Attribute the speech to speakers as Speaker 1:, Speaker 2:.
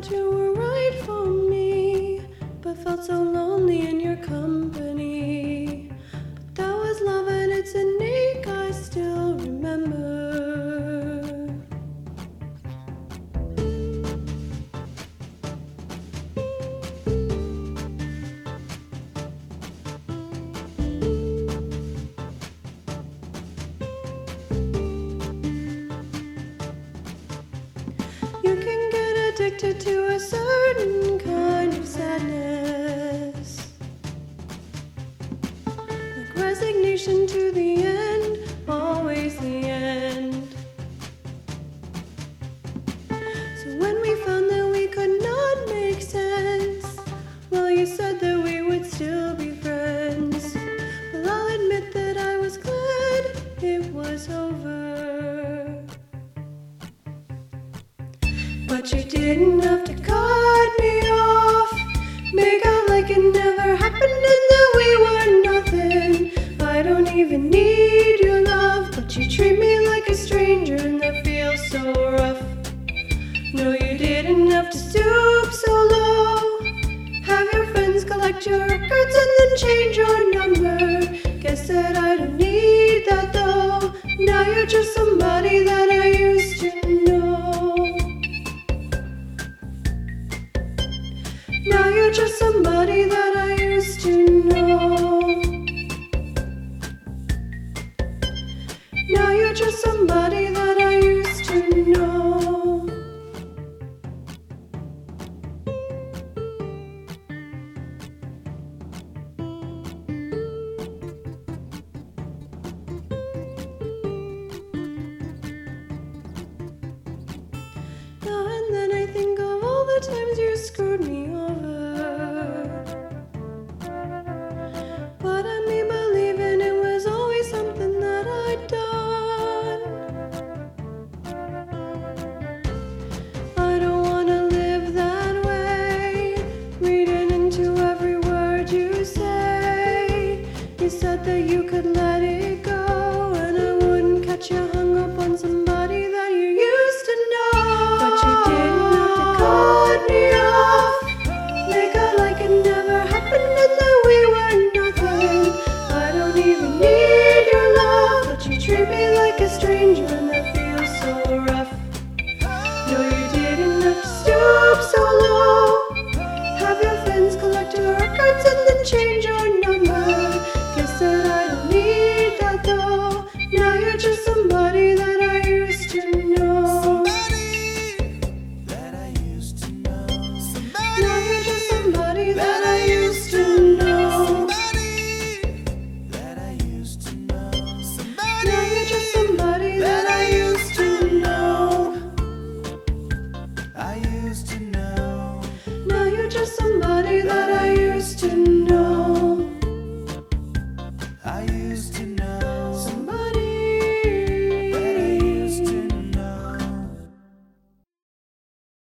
Speaker 1: that you were right for me, but felt so lonely in your company. But that was love and its unique, I still remember. You can get addicted to a certain kind of sadness, like resignation to the end, always the end. So when we found that we could not make sense, well, you said that we would still be friends. Well, I'll admit that I was glad it was over. But you didn't have to cut me off, make out like it never happened and that we were nothing. I don't even need your love, but you treat me like a stranger and that feels so rough. No, you didn't have to stoop so low, have your friends collect your records and then change your number. Guess that I don't need that though, now you're just somebody that I used to know. Now you're just somebody that I used to know. Now you're just somebody that I used to know. Now and then I think of all the times you screwed me over, but I mean believing it was always something that I'd done. I don't wanna live that way, reading into every word you say. You said that you could let it go and I wouldn't catch you hung up on somebody that you used to know. But you didn't have to cut me off, make out like it never happened and that we were nothing. I don't even need your love, but you treat me like a stranger